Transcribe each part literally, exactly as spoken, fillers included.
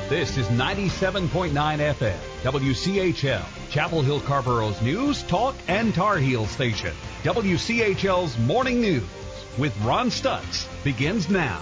This is ninety-seven point nine F M, W C H L, Chapel Hill Carborough's news, talk, and Tar Heel station. W C H L's Morning News with Ron Stutz begins now.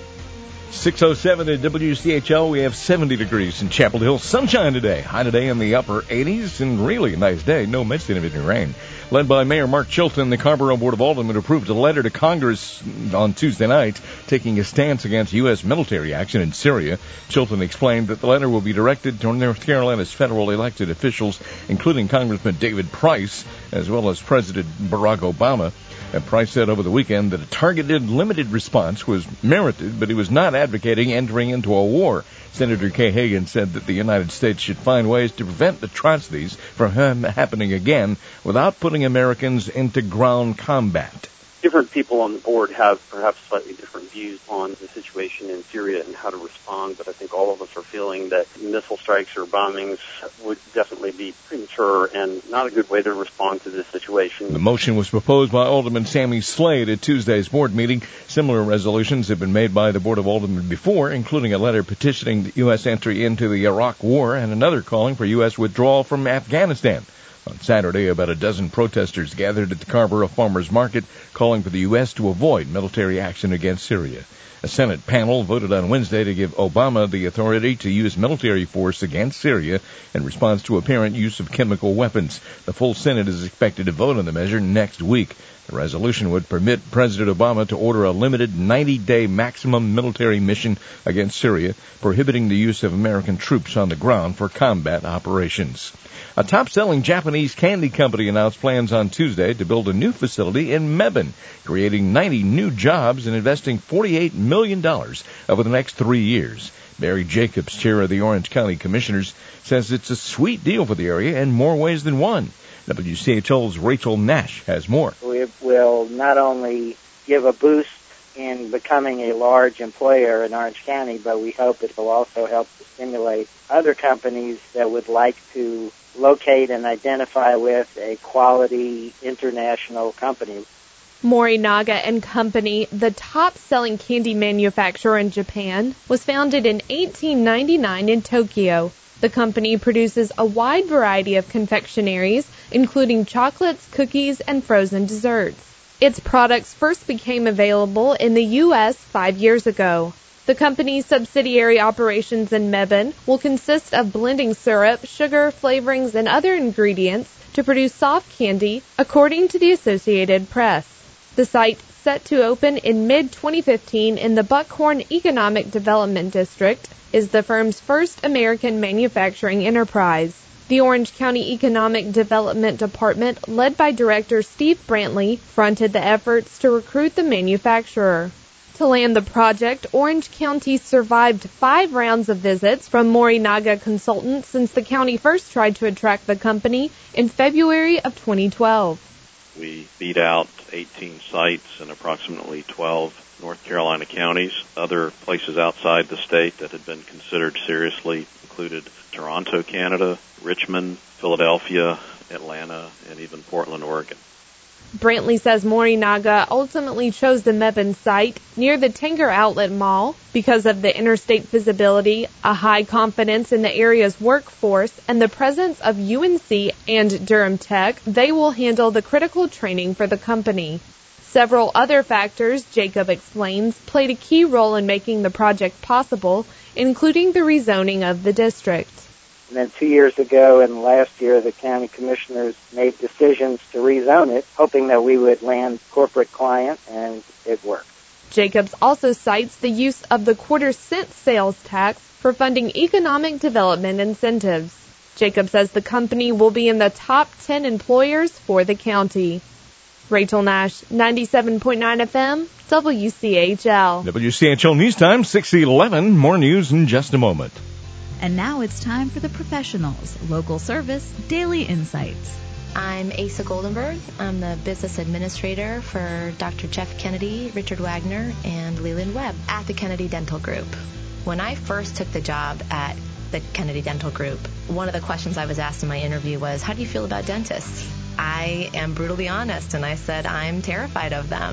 six oh seven at W C H L, we have seventy degrees in Chapel Hill. Sunshine today. High today in the upper eighties, and really a nice day. No mention of any rain. Led by Mayor Mark Chilton, the Carrboro Board of Aldermen approved a letter to Congress on Tuesday night taking a stance against U S military action in Syria. Chilton explained that the letter will be directed to North Carolina's federal elected officials, including Congressman David Price, as well as President Barack Obama. And Price said over the weekend that a targeted, limited response was merited, but he was not advocating entering into a war. Senator Kay Hagan said that the United States should find ways to prevent atrocities from happening again without putting Americans into ground combat. Different people on the board have perhaps slightly different views on the situation in Syria and how to respond, but I think all of us are feeling that missile strikes or bombings would definitely be premature and not a good way to respond to this situation. The motion was proposed by Alderman Sammy Slade at Tuesday's board meeting. Similar resolutions have been made by the Board of Aldermen before, including a letter petitioning the U S entry into the Iraq War and another calling for U S withdrawal from Afghanistan. On Saturday, about a dozen protesters gathered at the Carrboro Farmers Market calling for the U S to avoid military action against Syria. A Senate panel voted on Wednesday to give Obama the authority to use military force against Syria in response to apparent use of chemical weapons. The full Senate is expected to vote on the measure next week. The resolution would permit President Obama to order a limited ninety-day maximum military mission against Syria, prohibiting the use of American troops on the ground for combat operations. A top-selling Japanese candy company announced plans on Tuesday to build a new facility in Mebane, creating ninety new jobs and investing forty-eight million dollars over the next three years. Barry Jacobs, chair of the Orange County Commissioners, says it's a sweet deal for the area in more ways than one. W C H L's Rachel Nash has more. We will not only give a boost in becoming a large employer in Orange County, but we hope it will also help to stimulate other companies that would like to locate and identify with a quality international company. Morinaga and Company, the top-selling candy manufacturer in Japan, was founded in eighteen ninety-nine in Tokyo. The company produces a wide variety of confectionaries, including chocolates, cookies, and frozen desserts. Its products first became available in the U S five years ago. The company's subsidiary operations in Mebane will consist of blending syrup, sugar, flavorings, and other ingredients to produce soft candy, according to the Associated Press. The site, set to open in mid twenty fifteen in the Buckhorn Economic Development District, is the firm's first American manufacturing enterprise. The Orange County Economic Development Department, led by Director Steve Brantley, fronted the efforts to recruit the manufacturer. To land the project, Orange County survived five rounds of visits from Morinaga Consultants since the county first tried to attract the company in February of twenty twelve. We beat out eighteen sites in approximately twelve North Carolina counties. Other places outside the state that had been considered seriously included Toronto, Canada, Richmond, Philadelphia, Atlanta, and even Portland, Oregon. Brantley says Morinaga ultimately chose the Mebane site near the Tanger Outlet Mall because of the interstate visibility, a high confidence in the area's workforce, and the presence of U N C and Durham Tech. They will handle the critical training for the company. Several other factors, Jacob explains, played a key role in making the project possible, including the rezoning of the district. And then two years ago and last year, the county commissioners made decisions to rezone it, hoping that we would land corporate client, and it worked. Jacobs also cites the use of the quarter cent sales tax for funding economic development incentives. Jacobs says the company will be in the top ten employers for the county. Rachel Nash, ninety-seven point nine F M, W C H L. W C H L News Time, six eleven. More news in just a moment. And now it's time for the professionals. Local service, daily insights. I'm Asa Goldenberg. I'm the business administrator for Doctor Jeff Kennedy, Richard Wagner, and Leland Webb at the Kennedy Dental Group. When I first took the job at the Kennedy Dental Group, one of the questions I was asked in my interview was, how do you feel about dentists? I am brutally honest, and I said I'm terrified of them.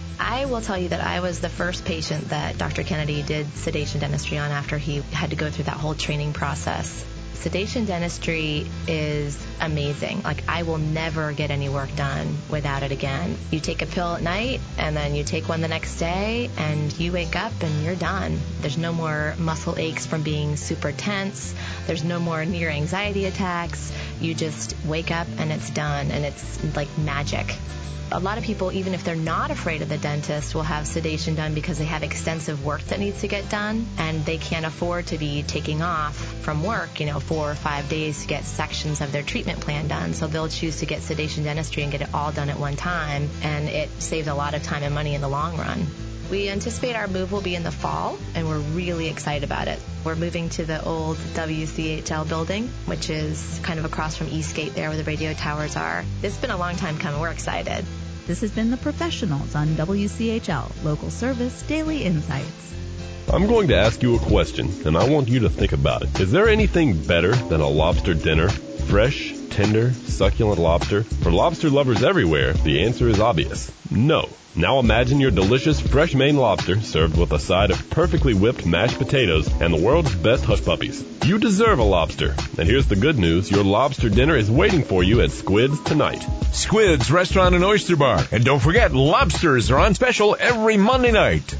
I will tell you that I was the first patient that Doctor Kennedy did sedation dentistry on after he had to go through that whole training process. Sedation dentistry is amazing. Like, I will never get any work done without it again. You take a pill at night, and then you take one the next day, and you wake up and you're done. There's no more muscle aches from being super tense. There's no more near anxiety attacks. You just wake up and it's done, and it's like magic. A lot of people, even if they're not afraid of the dentist, will have sedation done because they have extensive work that needs to get done, and they can't afford to be taking off from work, you know, four or five days to get sections of their treatment plan done. So they'll choose to get sedation dentistry and get it all done at one time, and it saves a lot of time and money in the long run. We anticipate our move will be in the fall, and we're really excited about it. We're moving to the old W C H L building, which is kind of across from Eastgate there where the radio towers are. It's been a long time coming. We're excited. This has been The Professionals on W C H L, local service, daily insights. I'm going to ask you a question, and I want you to think about it. Is there anything better than a lobster dinner? Fresh, tender, succulent lobster? For lobster lovers everywhere, the answer is obvious. No. Now imagine your delicious fresh Maine lobster served with a side of perfectly whipped mashed potatoes and the world's best hush puppies. You deserve a lobster. And here's the good news. Your lobster dinner is waiting for you at Squid's tonight. Squid's Restaurant and Oyster Bar. And don't forget, lobsters are on special every Monday night.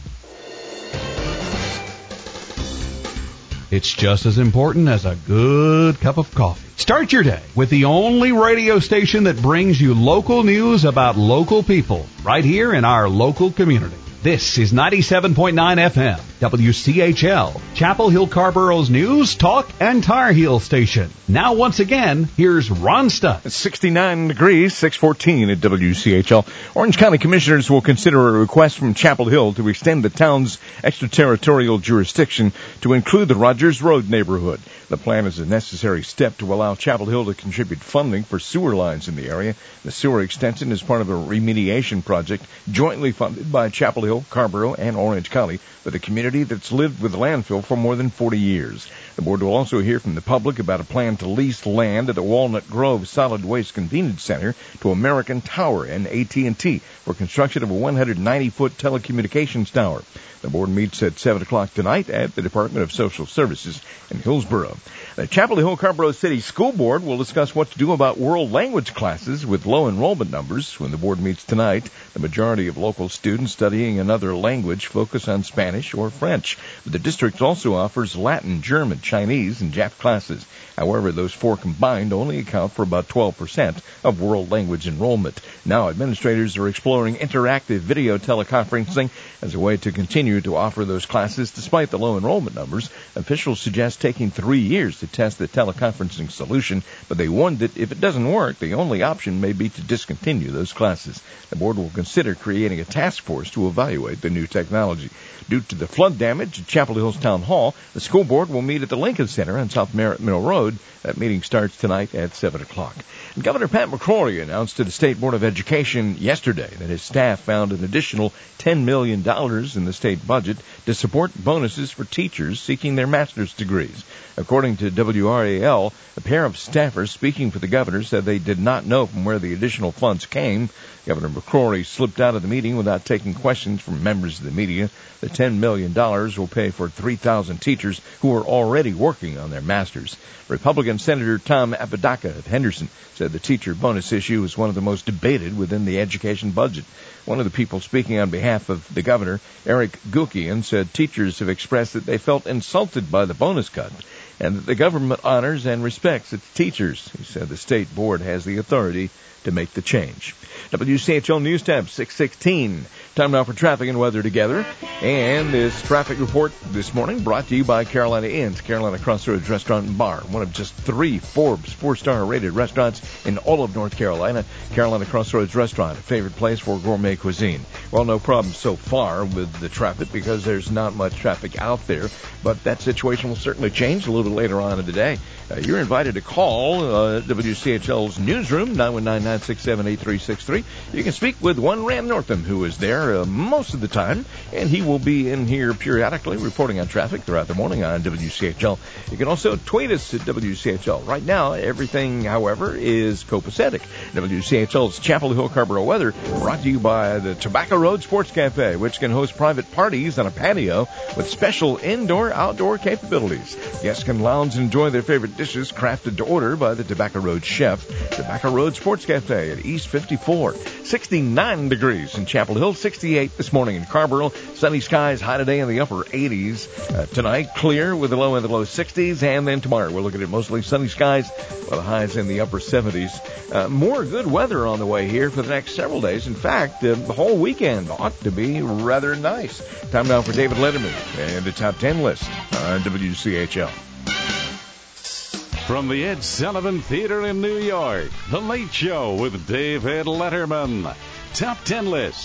It's just as important as a good cup of coffee. Start your day with the only radio station that brings you local news about local people right here in our local community. This is ninety-seven point nine F M, W C H L, Chapel Hill Carborough's News, Talk, and Tar Heel station. Now, once again, here's Ron Stutz. It's sixty-nine degrees, six fourteen at W C H L. Orange County Commissioners will consider a request from Chapel Hill to extend the town's extraterritorial jurisdiction to include the Rogers Road neighborhood. The plan is a necessary step to allow Chapel Hill to contribute funding for sewer lines in the area. The sewer extension is part of a remediation project jointly funded by Chapel Hill, Carrboro, and Orange County for the community that's lived with landfill for more than forty years. The board will also hear from the public about a plan to lease land at the Walnut Grove Solid Waste Convenience Center to American Tower and A T and T for construction of a one hundred ninety foot telecommunications tower. The board meets at seven o'clock tonight at the Department of Social Services in Hillsborough. The Chapel Hill Carrboro City School Board will discuss what to do about world language classes with low enrollment numbers when the board meets tonight. The majority of local students studying another language focus on Spanish or French. But the district also offers Latin, German, Chinese, and Jap classes. However, those four combined only account for about twelve percent of world language enrollment. Now, administrators are exploring interactive video teleconferencing as a way to continue to offer those classes despite the low enrollment numbers. Officials suggest taking three years to test the teleconferencing solution, but they warned that if it doesn't work, the only option may be to discontinue those classes. The board will consider creating a task force to evaluate the new technology. Due to the flood damage at Chapel Hills Town Hall, the school board will meet at the Lincoln Center on South Merritt Mill Road. That meeting starts tonight at seven o'clock. And Governor Pat McCrory announced to the State Board of Education yesterday that his staff found an additional ten million dollars in the state budget to support bonuses for teachers seeking their master's degrees. According to W R A L, a pair of staffers speaking for the governor said they did not know from where the additional funds came. Governor McCrory slipped out of the meeting without taking questions from members of the media. The ten million dollars will pay for three thousand teachers who are already working on their masters. Republican Senator Tom Apodaca of Henderson said the teacher bonus issue is one of the most debated within the education budget. One of the people speaking on behalf of the governor, Eric Gukian, said teachers have expressed that they felt insulted by the bonus cut and that the government honors and respects its teachers. He said the state board has the authority to make the change. W C H L News Tab six sixteen. Time now for traffic and weather together. And this traffic report this morning brought to you by Carolina Inns, Carolina Crossroads Restaurant and Bar, one of just three Forbes four-star rated restaurants in all of North Carolina. Carolina Crossroads Restaurant, a favorite place for gourmet cuisine. Well, no problem so far with the traffic because there's not much traffic out there, but that situation will certainly change a little later on in the day. Uh, you're invited to call uh, W C H L's newsroom, nine one nine, nine six seven, eight three six three. You can speak with one Ram Northam, who is there uh, most of the time, and he will be in here periodically reporting on traffic throughout the morning on W C H L. You can also tweet us at W C H L. Right now, everything, however, is copacetic. W C H L's Chapel Hill Carrboro weather brought to you by the Tobacco Road Sports Cafe, which can host private parties on a patio with special indoor-outdoor capabilities. Guests can lounge and enjoy their favorite dishes crafted to order by the Tobacco Road chef. Tobacco Road Sports Cafe at East fifty-four. sixty-nine degrees in Chapel Hill, sixty-eight this morning in Carrboro. Sunny skies, high today in the upper eighties. Uh, tonight, clear with a low in the low sixties. And then tomorrow, we're looking at mostly sunny skies with the highs in the upper seventies. Uh, more good weather on the way here for the next several days. In fact, uh, the whole weekend ought to be rather nice. Time now for David Letterman and the Top ten list on W C H L. From the Ed Sullivan Theater in New York, The Late Show with David Letterman. Top ten list.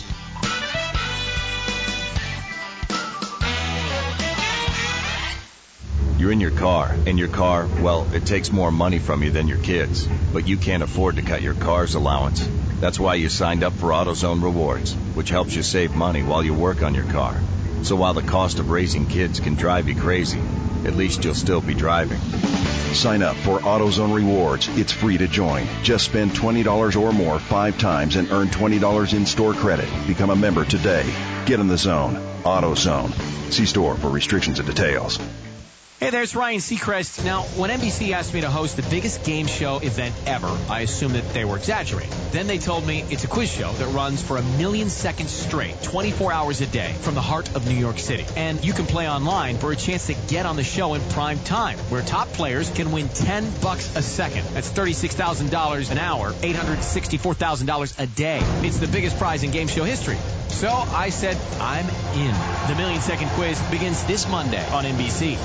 You're in your car, and your car, well, it takes more money from you than your kids. But you can't afford to cut your car's allowance. That's why you signed up for AutoZone Rewards, which helps you save money while you work on your car. So while the cost of raising kids can drive you crazy, at least you'll still be driving. Sign up for AutoZone Rewards. It's free to join. Just spend twenty dollars or more five times and earn twenty dollars in-store credit. Become a member today. Get in the zone. AutoZone. See store for restrictions and details. Hey, there's Ryan Seacrest. Now, when N B C asked me to host the biggest game show event ever, I assumed that they were exaggerating. Then they told me it's a quiz show that runs for a million seconds straight, twenty-four hours a day, from the heart of New York City. And you can play online for a chance to get on the show in prime time, where top players can win ten bucks a second. That's thirty-six thousand dollars an hour, eight hundred sixty-four thousand dollars a day. It's the biggest prize in game show history. So I said, I'm in. The Million Second Quiz begins this Monday on N B C.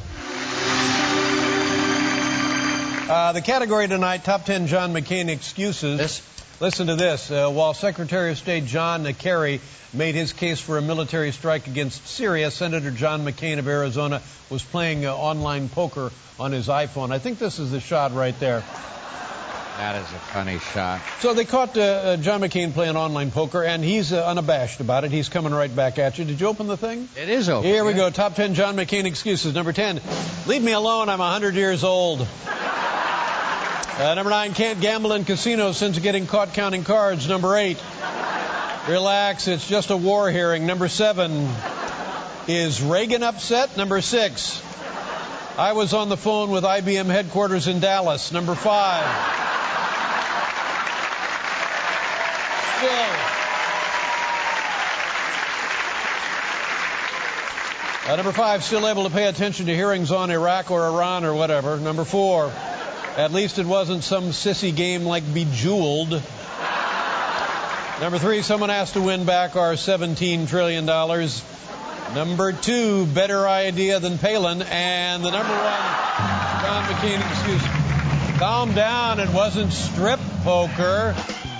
Uh, the category tonight, top ten John McCain excuses. Yes. Listen to this. Uh, while Secretary of State John Kerry made his case for a military strike against Syria, Senator John McCain of Arizona was playing uh, online poker on his iPhone. I think this is the shot right there. That is a funny shot. So they caught uh, uh, John McCain playing online poker, and he's uh, unabashed about it. He's coming right back at you. Did you open the thing? It is open. Here we yeah. go. Top ten John McCain excuses. Number ten, leave me alone. I'm one hundred years old. Uh, number nine, can't gamble in casinos since getting caught counting cards. Number eight, relax, it's just a war hearing. Number seven, is Reagan upset? Number six, I was on the phone with I B M headquarters in Dallas. Number five, still. Uh, number five, still able to pay attention to hearings on Iraq or Iran or whatever. Number four, at least it wasn't some sissy game like Bejeweled. Number three, someone has to win back our seventeen trillion dollars. Number two, better idea than Palin. And the number one, John McCain excuse. Calm down, it wasn't strip poker.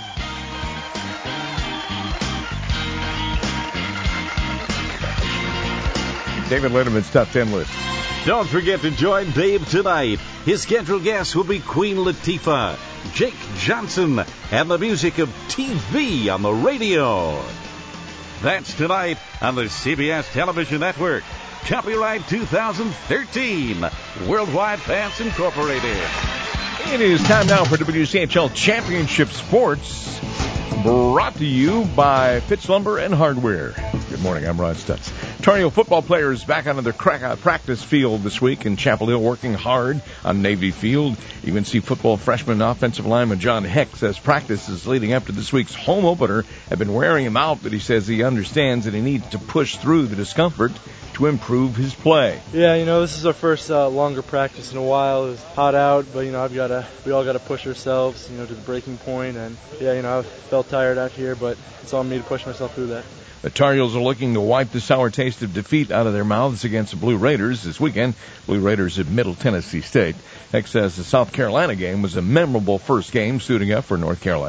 David Letterman's Top ten list. Don't forget to join Dave tonight. His scheduled guests will be Queen Latifah, Jake Johnson, and the music of T V on the radio. That's tonight on the C B S Television Network. Copyright two thousand thirteen. Worldwide Pants Incorporated. It is time now for W C H L Championship Sports, brought to you by Fitz Lumber and Hardware. Good morning, I'm Ron Stutz. Tar Heel football players back onto their practice field this week in Chapel Hill, working hard on Navy Field. U N C football freshman offensive lineman John Heck says practices leading up to this week's home opener have been wearing him out, but he says he understands that he needs to push through the discomfort to improve his play. Yeah, you know, this is our first uh, longer practice in a while. It was hot out, but, you know, I've got to, we all got to push ourselves, you know, to the breaking point. And, yeah, you know, I felt tired out here, but it's on me to push myself through that. The Tar Heels are looking to wipe the sour taste of defeat out of their mouths against the Blue Raiders this weekend. Blue Raiders at Middle Tennessee State. Heck says the South Carolina game was a memorable first game suiting up for North Carolina.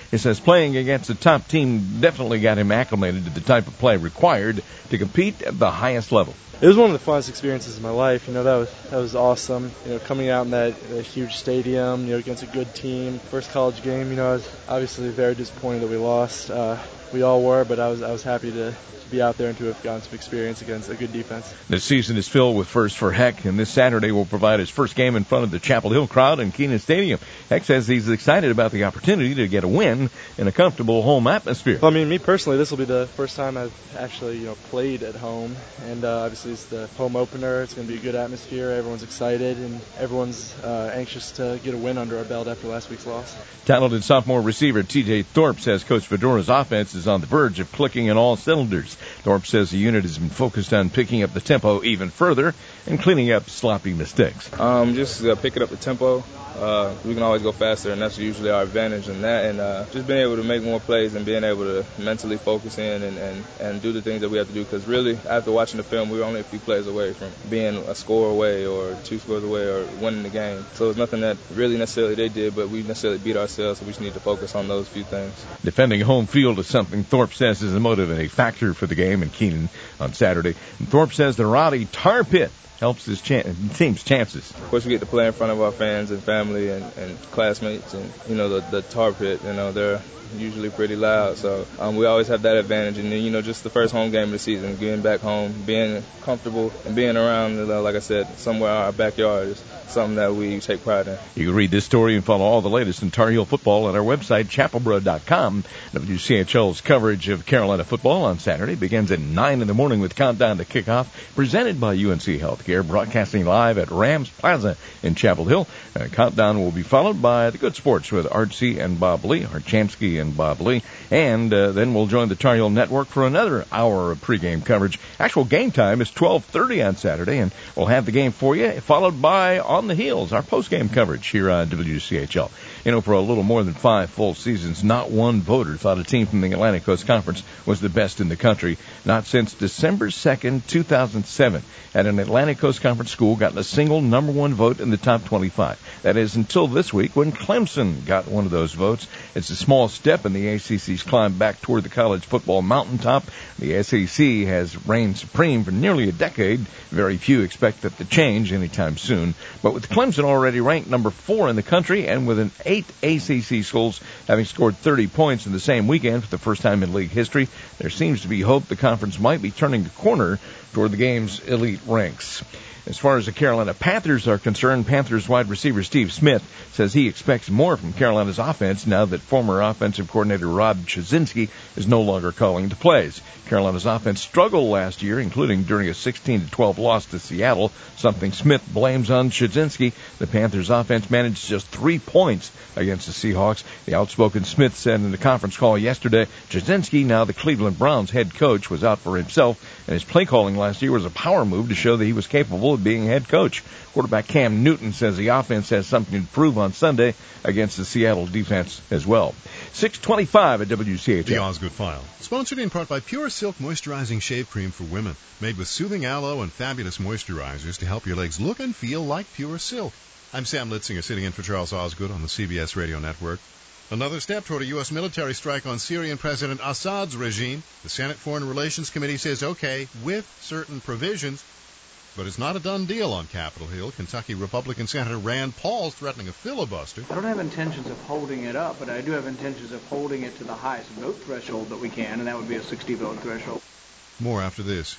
He says playing against the top team definitely got him acclimated to the type of play required to compete at the highest level. It was one of the funnest experiences of my life. You know, that was that was awesome. You know, coming out in that, that huge stadium, you know, against a good team, first college game. You know, I was obviously very disappointed that we lost. Uh, we all were, but I was I was happy to be out there and to have gotten some experience against a good defense. This season is filled with firsts for Heck, and this Saturday will provide his first game in front of the Chapel Hill crowd in Kenan Stadium. Heck says he's excited about the opportunity to get a win in a comfortable home atmosphere. Well, I mean, me personally, this will be the first time I've actually, you know, played at home, and uh, obviously it's the home opener. It's going to be a good atmosphere. Everyone's excited, and everyone's uh, anxious to get a win under our belt after last week's loss. Talented sophomore receiver T J Thorpe says Coach Fedora's offense is on the verge of clicking in all cylinders. Thorpe says the unit has been focused on picking up the tempo even further and cleaning up sloppy mistakes. Um, just uh, picking up the tempo. Uh, we can always go faster, and that's usually our advantage in that. And uh, just being able to make more plays and being able to mentally focus in and, and, and do the things that we have to do. Because really, after watching the film, we were only a few plays away from being a score away or two scores away or winning the game. So it's nothing that really necessarily they did, but we necessarily beat ourselves, so we just need to focus on those few things. Defending home field is something Thorpe says is a motivating factor for the game in Kenan on Saturday. And Thorpe says the Rowdy Tar Pit helps his ch- team's chances. Of course, we get to play in front of our fans and family and, and classmates, and you know the the tar pit. You know they're usually pretty loud, so um, we always have that advantage. And then you know just the first home game of the season, getting back home, being comfortable, and being around, you know, like I said, somewhere in our backyard is something that we take pride in. You can read this story and follow all the latest in Tar Heel football at our website, chapelboro dot com. W C H L's coverage of Carolina football on Saturday begins at nine in the morning with Countdown to Kickoff, presented by U N C Healthcare, broadcasting live at Rams Plaza in Chapel Hill. Uh, Countdown will be followed by the Good Sports with Artsy and Bob Lee, Archamsky and Bob Lee, and uh, then we'll join the Tar Heel Network for another hour of pregame coverage. Actual game time is twelve thirty on Saturday, and we'll have the game for you, followed by On the Heels, our postgame coverage here on W C H L. You know, for a little more than five full seasons, not one voter thought a team from the Atlantic Coast Conference was the best in the country. Not since December second, two thousand seven, had an Atlantic Coast Conference school gotten a single number one vote in the top twenty-five. That is until this week when Clemson got one of those votes. It's a small step in the A C C's climb back toward the college football mountaintop. The S E C has reigned supreme for nearly a decade. Very few expect that to change anytime soon. But with Clemson already ranked number four in the country and with an eight A C C schools having scored thirty points in the same weekend for the first time in league history, there seems to be hope the conference might be turning the corner toward the game's elite ranks. As far as the Carolina Panthers are concerned, Panthers wide receiver Steve Smith says he expects more from Carolina's offense now that former offensive coordinator Rob Chudzinski is no longer calling the plays. Carolina's offense struggled last year, including during a sixteen to twelve loss to Seattle, something Smith blames on Chudzinski. The Panthers' offense managed just three points against the Seahawks. The outspoken Smith said in the conference call yesterday, Chudzinski, now the Cleveland Browns head coach, was out for himself, and his play calling last year was a power move to show that he was capable of being head coach. Quarterback Cam Newton says the offense has something to prove on Sunday against the Seattle defense as well. six twenty-five at W C H L. The Osgood File. Sponsored in part by Pure Silk Moisturizing Shave Cream for Women. Made with soothing aloe and fabulous moisturizers to help your legs look and feel like pure silk. I'm Sam Litzinger, sitting in for Charles Osgood on the C B S Radio Network. Another step toward a U S military strike on Syrian President Assad's regime. The Senate Foreign Relations Committee says okay, with certain provisions. But it's not a done deal on Capitol Hill. Kentucky Republican Senator Rand Paul's threatening a filibuster. I don't have intentions of holding it up, but I do have intentions of holding it to the highest vote threshold that we can, and that would be a sixty vote threshold. More after this.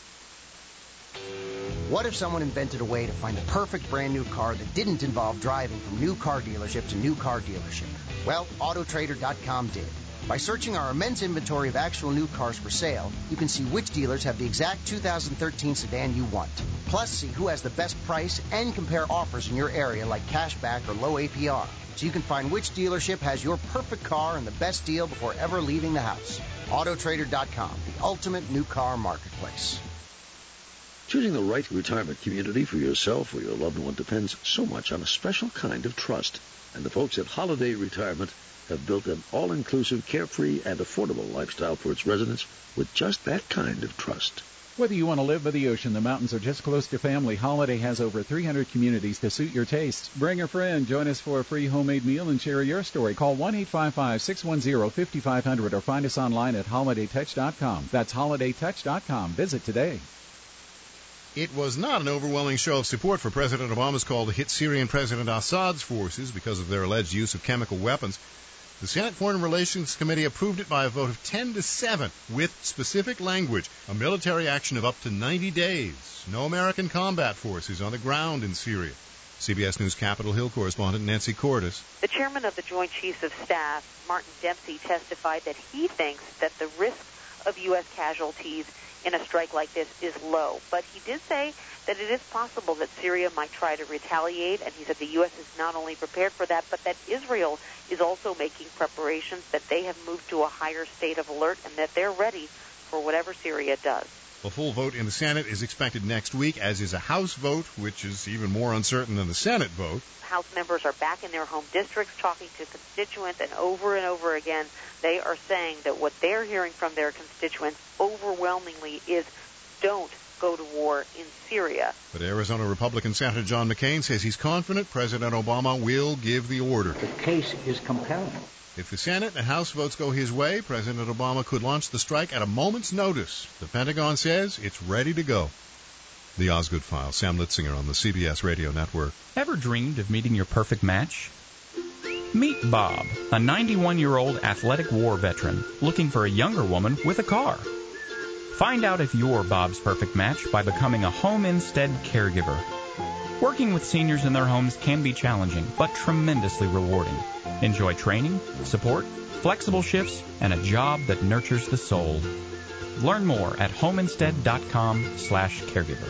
What if someone invented a way to find the perfect brand new car that didn't involve driving from new car dealership to new car dealership? Well, Auto Trader dot com did. By searching our immense inventory of actual new cars for sale, you can see which dealers have the exact two thousand thirteen sedan you want. Plus, see who has the best price and compare offers in your area like cashback or low A P R. So you can find which dealership has your perfect car and the best deal before ever leaving the house. Auto Trader dot com, the ultimate new car marketplace. Choosing the right retirement community for yourself or your loved one depends so much on a special kind of trust. And the folks at Holiday Retirement have built an all-inclusive, carefree, and affordable lifestyle for its residents with just that kind of trust. Whether you want to live by the ocean, the mountains, or just close to family, Holiday has over three hundred communities to suit your taste. Bring a friend, join us for a free homemade meal, and share your story. Call one eight five five, six one zero, five five zero zero or find us online at holiday touch dot com. That's holiday touch dot com. Visit today. It was not an overwhelming show of support for President Obama's call to hit Syrian President Assad's forces because of their alleged use of chemical weapons. The Senate Foreign Relations Committee approved it by a vote of ten to seven with specific language, a military action of up to ninety days. No American combat forces on the ground in Syria. C B S News Capitol Hill correspondent Nancy Cordes. The chairman of the Joint Chiefs of Staff, Martin Dempsey, testified that he thinks that the risk of U S casualties in a strike like this is low. But he did say that it is possible that Syria might try to retaliate, and he said the U S is not only prepared for that, but that Israel is also making preparations, that they have moved to a higher state of alert, and that they're ready for whatever Syria does. A full vote in the Senate is expected next week, as is a House vote, which is even more uncertain than the Senate vote. House members are back in their home districts talking to constituents, and over and over again, they are saying that what they're hearing from their constituents overwhelmingly is don't go to war in Syria. But Arizona Republican Senator John McCain says he's confident President Obama will give the order. The case is compelling. If the Senate and House votes go his way, President Obama could launch the strike at a moment's notice. The Pentagon says it's ready to go. The Osgood File, Sam Litzinger on the C B S Radio Network. Ever dreamed of meeting your perfect match? Meet Bob, a ninety-one-year-old athletic war veteran looking for a younger woman with a car. Find out if you're Bob's perfect match by becoming a Home Instead caregiver. Working with seniors in their homes can be challenging, but tremendously rewarding. Enjoy training, support, flexible shifts, and a job that nurtures the soul. Learn more at homeinstead.com slash caregiver.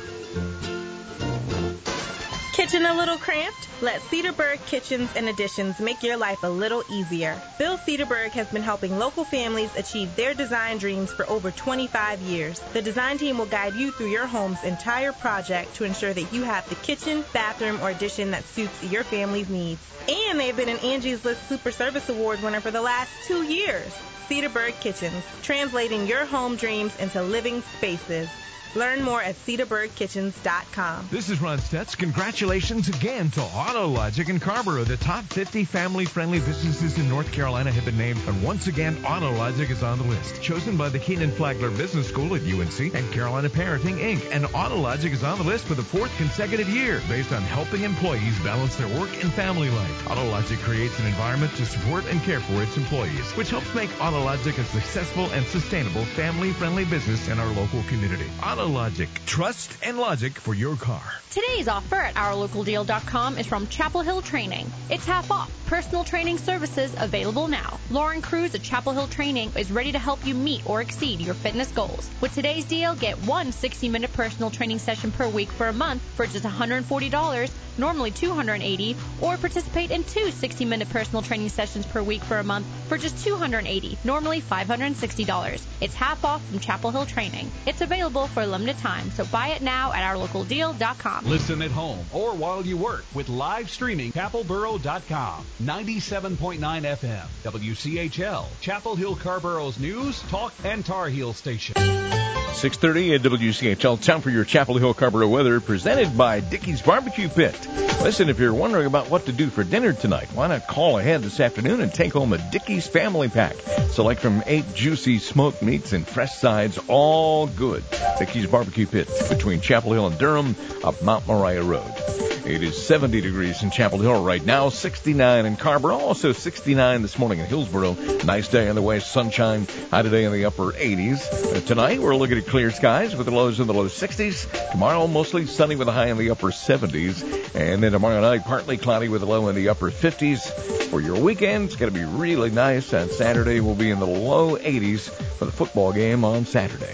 Kitchen a little cramped? Let Cedarburg Kitchens and Additions make your life a little easier. Bill Cedarburg has been helping local families achieve their design dreams for over twenty-five years. The design team will guide you through your home's entire project to ensure that you have the kitchen, bathroom, or addition that suits your family's needs. And they've been an Angie's List Super Service Award winner for the last two years. Cedarburg Kitchens, translating your home dreams into living spaces. Learn more at cedarburg kitchens dot com. This is Ron Stutz. Congratulations again to AutoLogic and Carrboro. The top fifty family-friendly businesses in North Carolina have been named, and once again, AutoLogic is on the list. Chosen by the Keenan Flagler Business School at U N C and Carolina Parenting, Incorporated. And AutoLogic is on the list for the fourth consecutive year, based on helping employees balance their work and family life. AutoLogic creates an environment to support and care for its employees, which helps make AutoLogic a successful and sustainable family-friendly business in our local community. AutoLogic, trust and logic for your car. Today's offer at our local deal dot com is from Chapel Hill Training. It's half off. Personal training services available now. Lauren Cruz at Chapel Hill Training is ready to help you meet or exceed your fitness goals. With today's deal, get one sixty-minute personal training session per week for a month for just one hundred forty dollars, normally two hundred eighty dollars, or participate in two sixty-minute personal training sessions per week for a month for just two hundred eighty dollars, normally five hundred sixty dollars. It's half off from Chapel Hill Training. It's available for a limited time, so buy it now at our local deal dot com. Listen at home or while you work with live streaming chapel boro dot com. ninety-seven point nine F M, W C H L, Chapel Hill Carrboro's news, talk, and Tar Heel station. six thirty at W C H L. Time for your Chapel Hill Carrboro weather, presented by Dickey's Barbecue Pit. Listen, if you're wondering about what to do for dinner tonight, why not call ahead this afternoon and take home a Dickey's Family Pack. Select from eight juicy smoked meats and fresh sides, all good. Dickey's Barbecue Pit, between Chapel Hill and Durham, up Mount Moriah Road. It is seventy degrees in Chapel Hill right now, sixty-nine in Carrboro, also sixty-nine this morning in Hillsboro. Nice day on the west, sunshine, high today in the upper eighties. Uh, tonight we're looking at clear skies with the lows in the low sixties. Tomorrow mostly sunny with a high in the upper seventies. And then tomorrow night partly cloudy with a low in the upper fifties. For your weekend, it's going to be really nice. And Saturday will be in the low eighties for the football game on Saturday.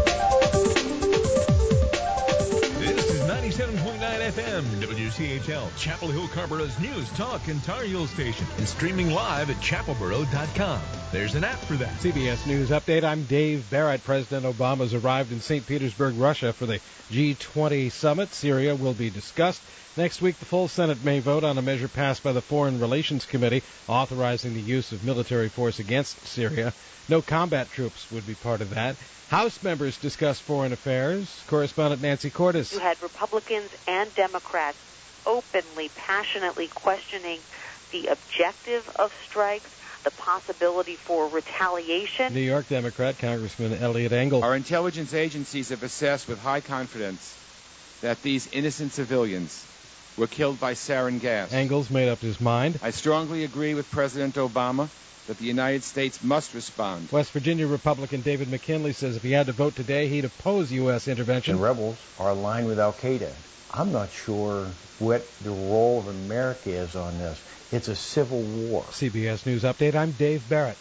ninety-seven point nine F M, W C H L, Chapel Hill Carrboro's news, talk, and Tar Heel station, and streaming live at chapel boro dot com. There's an app for that. C B S News Update. I'm Dave Barrett. President Obama's arrived in Saint Petersburg, Russia for the G twenty summit. Syria will be discussed. Next week, the full Senate may vote on a measure passed by the Foreign Relations Committee authorizing the use of military force against Syria. No combat troops would be part of that. House members discuss foreign affairs. Correspondent Nancy Cordes. You had Republicans and Democrats openly, passionately questioning the objective of strikes, the possibility for retaliation. New York Democrat Congressman Eliot Engel. Our intelligence agencies have assessed with high confidence that these innocent civilians were killed by sarin gas. Engel's made up his mind. I strongly agree with President Obama that the United States must respond. West Virginia Republican David McKinley says if he had to vote today, he'd oppose U S intervention. The rebels are aligned with Al-Qaeda. I'm not sure what the role of America is on this. It's a civil war. C B S News Update. I'm Dave Barrett.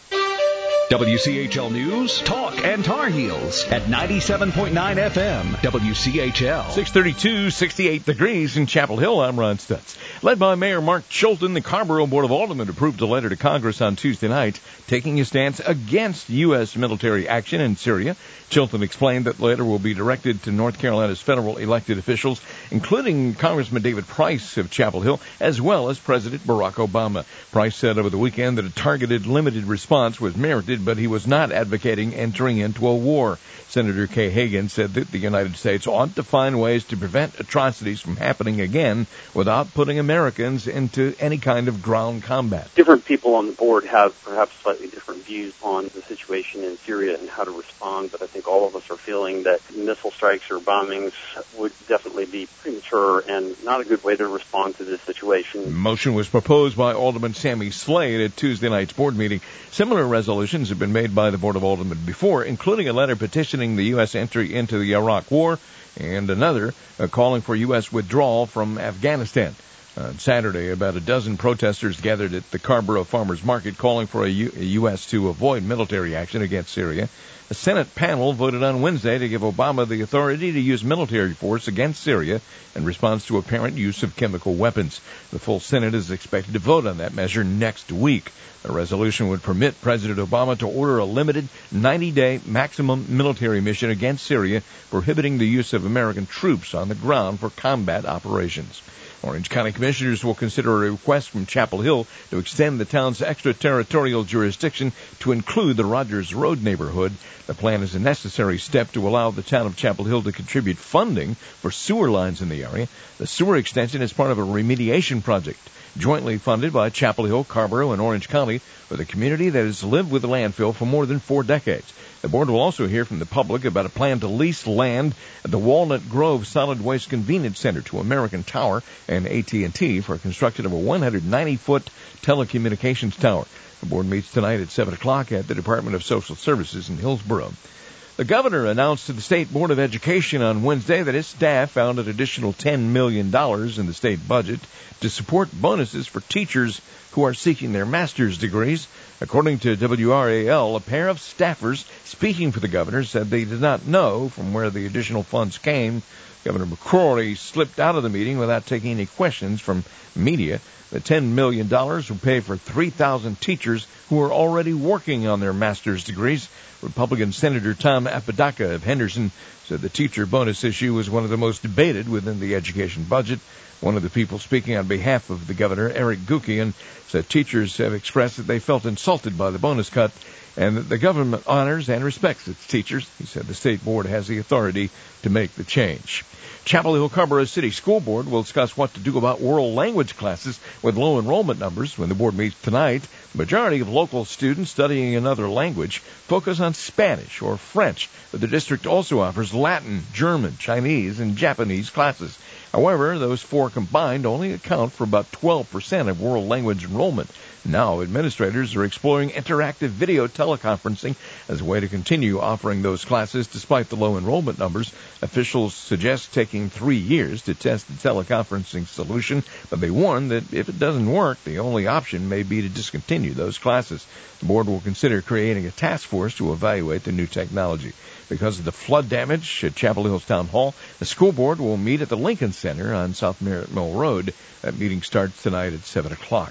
W C H L News, Talk, and Tar Heels at ninety-seven point nine F M, W C H L. six thirty-two, sixty-eight degrees in Chapel Hill. I'm Ron Stutz. Led by Mayor Mark Chilton, the Carrboro Board of Aldermen approved a letter to Congress on Tuesday night taking a stance against U S military action in Syria. Chilton explained that the letter will be directed to North Carolina's federal elected officials, including Congressman David Price of Chapel Hill, as well as President Barack Obama. Price said over the weekend that a targeted, limited response was merited, but he was not advocating entering into a war. Senator Kay Hagan said that the United States ought to find ways to prevent atrocities from happening again without putting Americans into any kind of ground combat. Different people on the board have perhaps slightly different views on the situation in Syria and how to respond, but I think all of us are feeling that missile strikes or bombings would definitely be premature and not a good way to respond to this situation. The motion was proposed by Alderman Sammy Slade at Tuesday night's board meeting. Similar resolutions have been made by the Board of Aldermen before, including a letter petitioning the U S entry into the Iraq War and another uh, calling for U S withdrawal from Afghanistan. On Saturday, about a dozen protesters gathered at the Carrboro Farmers Market calling for a, U- a U S to avoid military action against Syria. A Senate panel voted on Wednesday to give Obama the authority to use military force against Syria in response to apparent use of chemical weapons. The full Senate is expected to vote on that measure next week. The resolution would permit President Obama to order a limited ninety-day maximum military mission against Syria, prohibiting the use of American troops on the ground for combat operations. Orange County Commissioners will consider a request from Chapel Hill to extend the town's extraterritorial jurisdiction to include the Rogers Road neighborhood. The plan is a necessary step to allow the town of Chapel Hill to contribute funding for sewer lines in the area. The sewer extension is part of a remediation project jointly funded by Chapel Hill, Carrboro, and Orange County, with a community that has lived with the landfill for more than four decades. The board will also hear from the public about a plan to lease land at the Walnut Grove Solid Waste Convenience Center to American Tower and A T and T for construction of a one hundred ninety foot telecommunications tower. The board meets tonight at seven o'clock at the Department of Social Services in Hillsborough. The governor announced to the State Board of Education on Wednesday that his staff found an additional ten million dollars in the state budget to support bonuses for teachers who are seeking their master's degrees. According to W R A L, a pair of staffers speaking for the governor said they did not know from where the additional funds came. Governor McCrory slipped out of the meeting without taking any questions from media. The ten million dollars will pay for three thousand teachers who are already working on their master's degrees. Republican Senator Tom Apodaca of Henderson said the teacher bonus issue was one of the most debated within the education budget. One of the people speaking on behalf of the governor, Eric Gukian, said teachers have expressed that they felt insulted by the bonus cut and that the government honors and respects its teachers. He said the state board has the authority to make the change. Chapel Hill Carrboro City School Board will discuss what to do about world language classes with low enrollment numbers when the board meets tonight. The majority of local students studying another language focus on Spanish or French, but the district also offers Latin, German, Chinese, and Japanese classes. However, those four combined only account for about twelve percent of world language enrollment. Now, administrators are exploring interactive video teleconferencing as a way to continue offering those classes despite the low enrollment numbers. Officials suggest taking three years to test the teleconferencing solution, but they warn that if it doesn't work, the only option may be to discontinue those classes. The board will consider creating a task force to evaluate the new technology. Because of the flood damage at Chapel Hills Town Hall, the school board will meet at the Lincoln Center on South Merritt Mill Road. That meeting starts tonight at seven o'clock.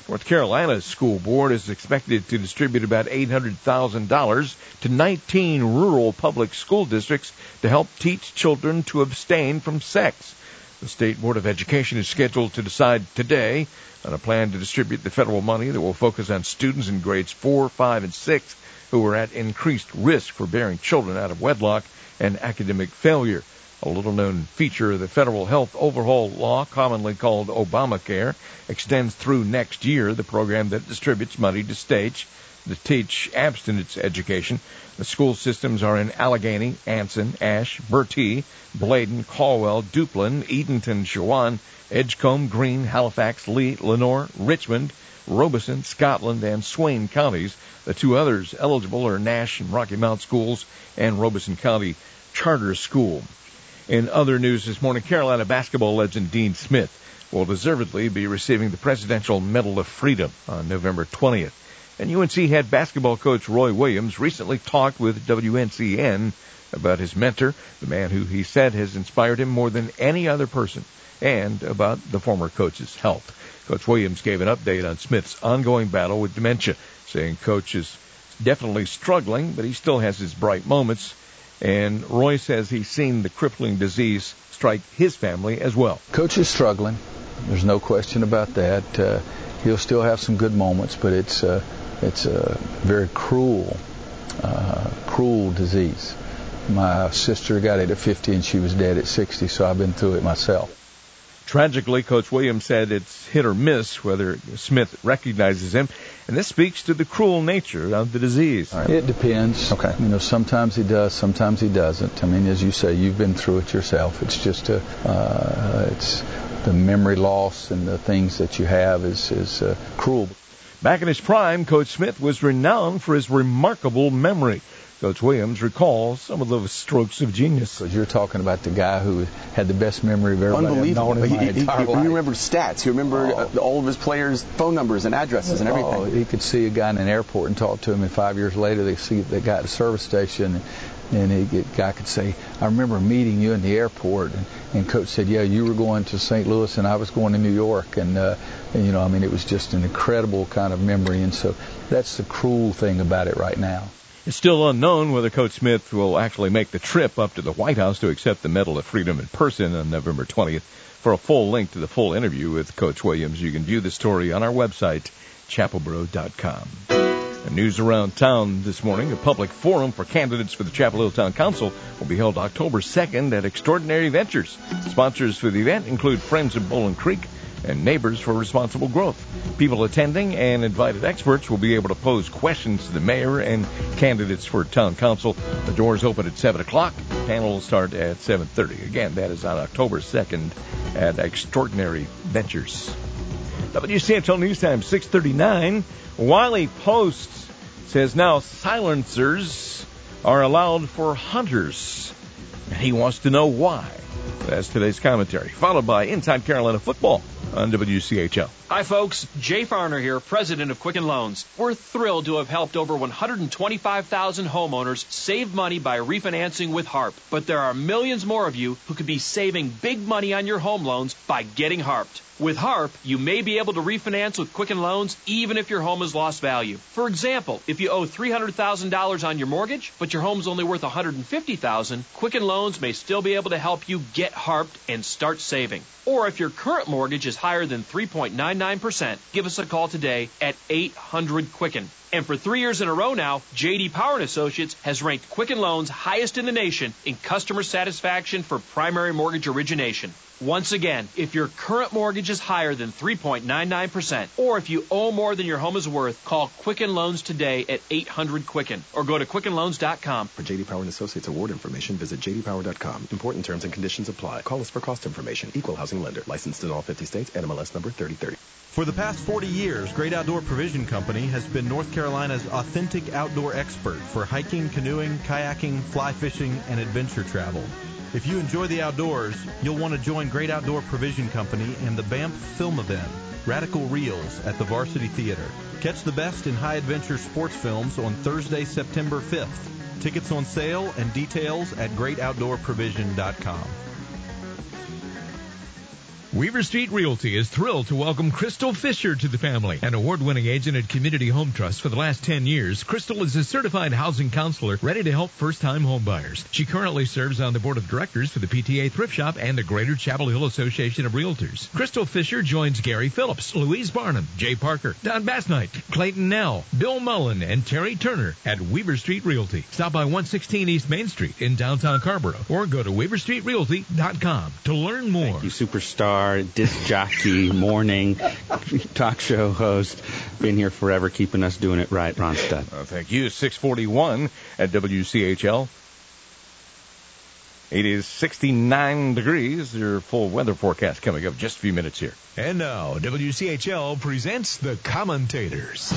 North Carolina's school board is expected to distribute about eight hundred thousand dollars to nineteen rural public school districts to help teach children to abstain from sex. The State Board of Education is scheduled to decide today on a plan to distribute the federal money that will focus on students in grades four, five, and six who are at increased risk for bearing children out of wedlock and academic failure. A little-known feature of the federal health overhaul law, commonly called Obamacare, extends through next year the program that distributes money to states to teach abstinence education. The school systems are in Allegheny, Anson, Ashe, Bertie, Bladen, Caldwell, Duplin, Edenton, Shawan, Edgecombe, Greene, Halifax, Lee, Lenore, Richmond, Robeson, Scotland, and Swain counties. The two others eligible are Nash and Rocky Mount schools and Robeson County Charter School. In other news this morning, Carolina basketball legend Dean Smith will deservedly be receiving the Presidential Medal of Freedom on November twentieth. And U N C head basketball coach Roy Williams recently talked with W N C N about his mentor, the man who he said has inspired him more than any other person, and about the former coach's health. Coach Williams gave an update on Smith's ongoing battle with dementia, saying Coach is definitely struggling, but he still has his bright moments. And Roy says he's seen the crippling disease strike his family as well. Coach is struggling. There's no question about that. Uh, he'll still have some good moments, but it's uh, it's a very cruel, uh, cruel disease. My sister got it at fifty and she was dead at sixty, so I've been through it myself. Tragically, Coach Williams said it's hit or miss whether Smith recognizes him, and this speaks to the cruel nature of the disease. Right. It depends. Okay. You know, sometimes he does, sometimes he doesn't. I mean, as you say, you've been through it yourself. It's just a, uh, it's the memory loss and the things that you have is is uh, cruel. Back in his prime, Coach Smith was renowned for his remarkable memory. Coach Williams recalls some of those strokes of genius. Because you're talking about the guy who had the best memory of everybody I've known in my he, he, entire he, life. He remembered stats. He remembered oh. all of his players' phone numbers and addresses and everything. Oh, he could see a guy in an airport and talk to him, and five years later they see the guy at the service station, and, and the guy could say, I remember meeting you in the airport. And, and Coach said, yeah, you were going to Saint Louis and I was going to New York. And, uh, and, you know, I mean, it was just an incredible kind of memory. And so that's the cruel thing about it right now. It's still unknown whether Coach Smith will actually make the trip up to the White House to accept the Medal of Freedom in person on November twentieth. For a full link to the full interview with Coach Williams, you can view the story on our website, chapel boro dot com. And news around town this morning, a public forum for candidates for the Chapel Hill Town Council will be held October second at Extraordinary Ventures. Sponsors for the event include Friends of Bowling Creek and Neighbors for Responsible Growth. People attending and invited experts will be able to pose questions to the mayor and candidates for town council. The doors open at seven o'clock. The panel will start at seven thirty. Again, that is on October second at Extraordinary Ventures. W C H L News Time, six thirty-nine. Wiley Post says now silencers are allowed for hunters. And he wants to know why. That's today's commentary, followed by Inside Carolina Football on W C H L. Hi, folks. Jay Farner here, president of Quicken Loans. We're thrilled to have helped over one hundred twenty-five thousand homeowners save money by refinancing with HARP. But there are millions more of you who could be saving big money on your home loans by getting HARPed. With HARP, you may be able to refinance with Quicken Loans even if your home has lost value. For example, if you owe three hundred thousand dollars on your mortgage, but your home's only worth one hundred fifty thousand dollars, Quicken Loans may still be able to help you get HARPed and start saving. Or if your current mortgage is higher than three point nine nine percent, give us a call today at eight hundred Quicken. And for three years in a row now, J D Power and Associates has ranked Quicken Loans highest in the nation in customer satisfaction for primary mortgage origination. Once again, if your current mortgage is higher than three point nine nine percent, or if you owe more than your home is worth, call Quicken Loans today at eight hundred Quicken or go to quicken loans dot com. For J D Power and Associates award information, visit j d power dot com. Important terms and conditions apply. Call us for cost information. Equal housing lender. Licensed in all fifty states. N M L S number thirty thirty. For the past forty years, Great Outdoor Provision Company has been North Carolina's authentic outdoor expert for hiking, canoeing, kayaking, fly fishing, and adventure travel. If you enjoy the outdoors, you'll want to join Great Outdoor Provision Company and the Banff Film Event, Radical Reels, at the Varsity Theater. Catch the best in high-adventure sports films on Thursday, September fifth. Tickets on sale and details at great outdoor provision dot com. Weaver Street Realty is thrilled to welcome Crystal Fisher to the family. An award-winning agent at Community Home Trust for the last ten years, Crystal is a certified housing counselor ready to help first-time home buyers. She currently serves on the board of directors for the P T A Thrift Shop and the Greater Chapel Hill Association of Realtors. Crystal Fisher joins Gary Phillips, Louise Barnum, Jay Parker, Don Bassnight, Clayton Nell, Bill Mullen, and Terry Turner at Weaver Street Realty. Stop by one sixteen East Main Street in downtown Carborough or go to weaver street realty dot com to learn more. Thank you, superstar. Disc jockey, morning talk show host. Been here forever, keeping us doing it right, Ron Stutt. Oh, thank you. six forty-one at W C H L. It is sixty-nine degrees. Your full weather forecast coming up just a few minutes here. And now, W C H L presents the commentators.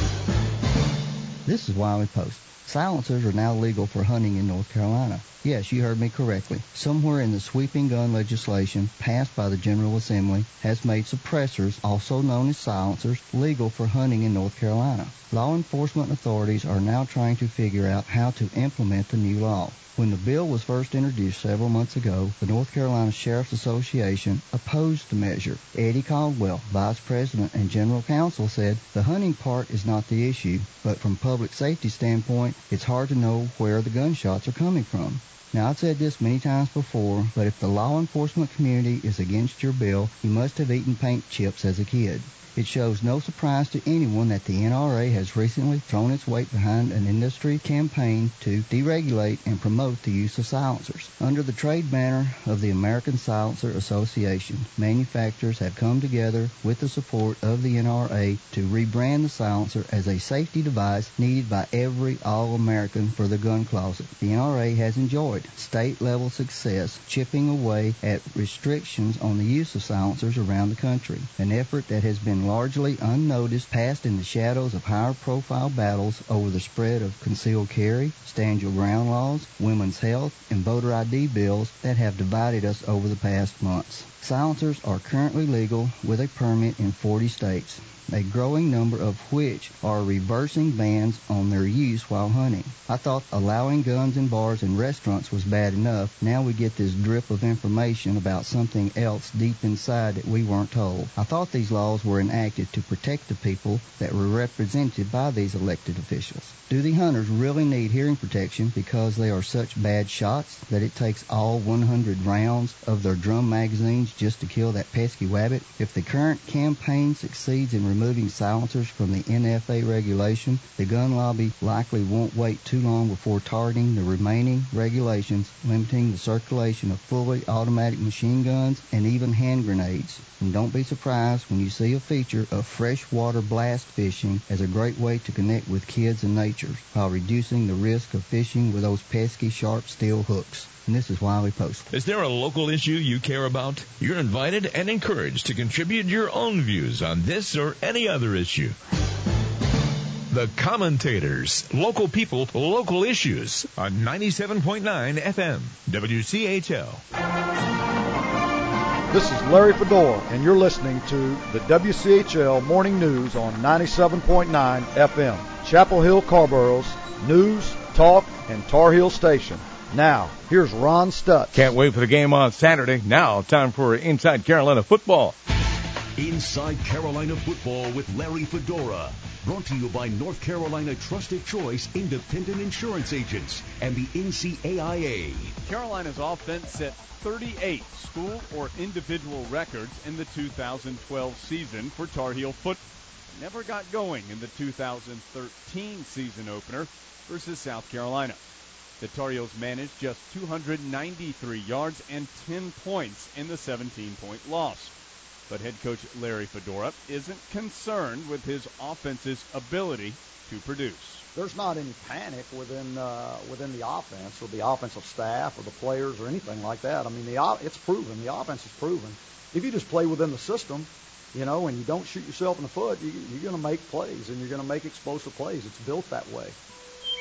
This is Wiley Post. Silencers are now legal for hunting in North Carolina. Yes, you heard me correctly. Somewhere in the sweeping gun legislation passed by the General Assembly has made suppressors, also known as silencers, legal for hunting in North Carolina. Law enforcement authorities are now trying to figure out how to implement the new law. When the bill was first introduced several months ago, the North Carolina Sheriff's Association opposed the measure. Eddie Caldwell, Vice President and General Counsel, said the hunting part is not the issue, but from public safety standpoint, it's hard to know where the gunshots are coming from. Now, I've said this many times before, but if the law enforcement community is against your bill, you must have eaten paint chips as a kid. It shows no surprise to anyone that the N R A has recently thrown its weight behind an industry campaign to deregulate and promote the use of silencers. Under the trade banner of the American Silencer Association, manufacturers have come together with the support of the N R A to rebrand the silencer as a safety device needed by every All-American for the gun closet. The N R A has enjoyed state-level success chipping away at restrictions on the use of silencers around the country, an effort that has been largely unnoticed, passed in the shadows of higher-profile battles over the spread of concealed carry, stand your ground laws, women's health, and voter I D bills that have divided us over the past months. Silencers are currently legal with a permit in forty states, a growing number of which are reversing bans on their use while hunting. I thought allowing guns in bars and restaurants was bad enough. Now we get this drip of information about something else deep inside that we weren't told. I thought these laws were enacted to protect the people that were represented by these elected officials. Do the hunters really need hearing protection because they are such bad shots that it takes all one hundred rounds of their drum magazines just to kill that pesky wabbit? If the current campaign succeeds in removing silencers from the N F A regulation, the gun lobby likely won't wait too long before targeting the remaining regulations, limiting the circulation of fully automatic machine guns and even hand grenades. And don't be surprised when you see a feature of freshwater blast fishing as a great way to connect with kids and nature, while reducing the risk of fishing with those pesky sharp steel hooks. And this is Wiley Post. Is there a local issue you care about? You're invited and encouraged to contribute your own views on this or any other issue. The Commentators. Local people, local issues on ninety-seven point nine F M. W C H L. This is Larry Fedora, and you're listening to the W C H L Morning News on ninety-seven point nine F M. Chapel Hill Carborough's news, talk, and Tar Heel station. Now, here's Ron Stutz. Can't wait for the game on Saturday. Now, time for Inside Carolina Football. Inside Carolina Football with Larry Fedora. Brought to you by North Carolina Trusted Choice Independent Insurance Agents and the N C A I A. Carolina's offense set thirty-eight school or individual records in the two thousand twelve season for Tar Heel football. Never got going in the two thousand thirteen season opener versus South Carolina. The Tar Heels managed just two hundred ninety-three yards and ten points in the seventeen-point loss. But head coach Larry Fedora isn't concerned with his offense's ability to produce. There's not any panic within uh, within the offense or the offensive staff or the players or anything like that. I mean, the it's proven. The offense is proven. If you just play within the system, you know, and you don't shoot yourself in the foot, you, you're going to make plays and you're going to make explosive plays. It's built that way.